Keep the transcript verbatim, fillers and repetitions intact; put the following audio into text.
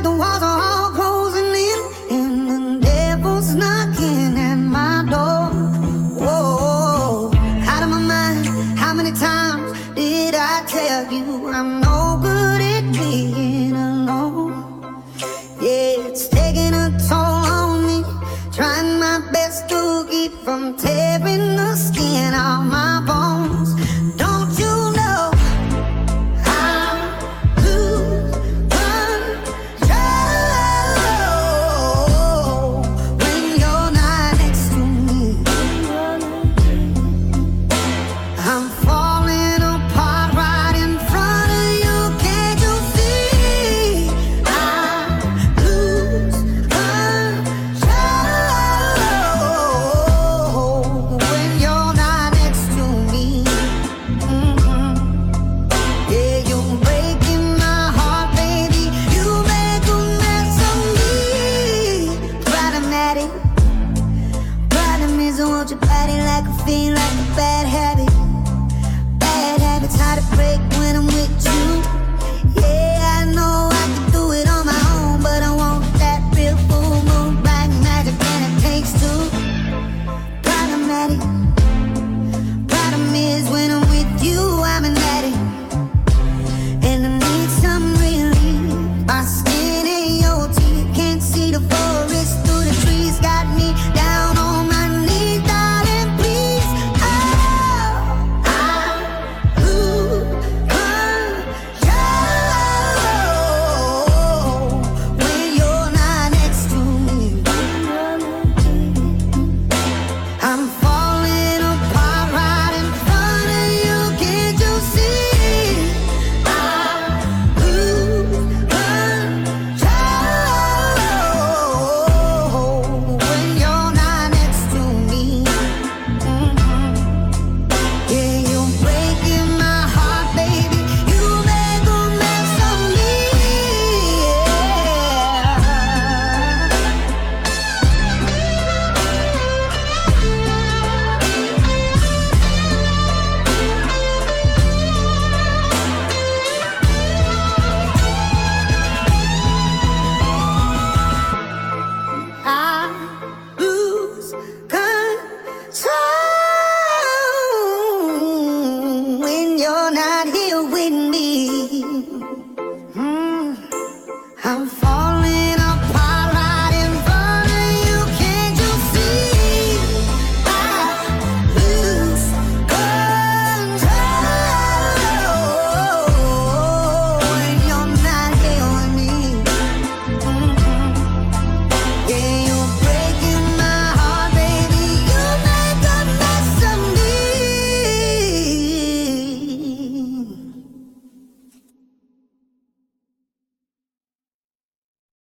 the walls are all closing in, and the devil's knocking at my door. Whoa, out of my mind. How many times did I tell you I'm no good at being alone? Yeah, it's taking a toll on me, trying my best to keep from tearing the skin off my bones. Don't you know I lose control when you're not next to me? I'm falling apart right in front of you. Can't you see? I lose control when you're not next to me. Mhm. Yeah, you're breaking my heart, baby. You make a mess of me. Problematic, problem is I want your body like a fiend, like a bad habit. Bad habits hard to break when I'm with you. Yeah, I know I can do it on my own, but I want that real full moon, black magic, and it takes two. Problematic, problem is when I'm with you, I'm an addict, and I need some relief. My skin and your teeth, can't see the forest through the trees, got me down on my knees, darling, please. Oh, I lose control when you're not next to me. I'm falling apart right in front of you. Can't you see? I lose control when you're not next to me. Mhm. Yeah, you're breaking my heart, baby. You make a mess of me. I lose control when you're not here with me. Mm, I'm falling